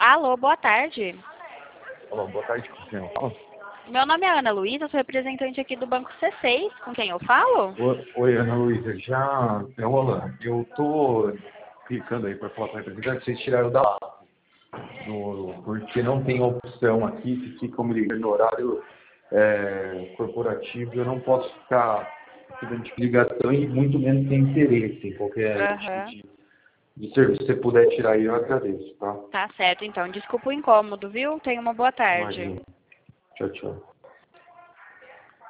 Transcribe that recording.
Alô, boa tarde. Olá, boa tarde, com quem eu falo? Meu nome é Ana Luísa, sou representante aqui do Banco C6. Com quem eu falo? Oi, Ana Luísa, já é o Rolando. Eu tô clicando aí para falar com a representante, vocês tiraram da porque não tem opção aqui, que ficam me ligando no horário corporativo, eu não posso ficar recebendo tipo de ligação e muito menos ter interesse em qualquer tipo Aham. de serviço. Se você puder tirar aí, eu agradeço, tá? Tá certo, então. Desculpa o incômodo, viu? Tenha uma boa tarde. Imagina. Tchau, tchau.